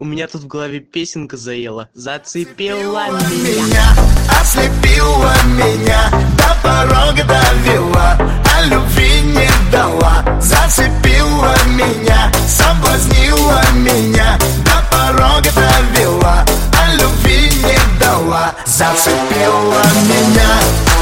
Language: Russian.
У меня тут в голове песенка заела. Зацепила меня, ослепила меня, до порога довела, а любви не дала. Зацепила меня, соблазнила меня, до порога довела, а любви не дала. Зацепила меня.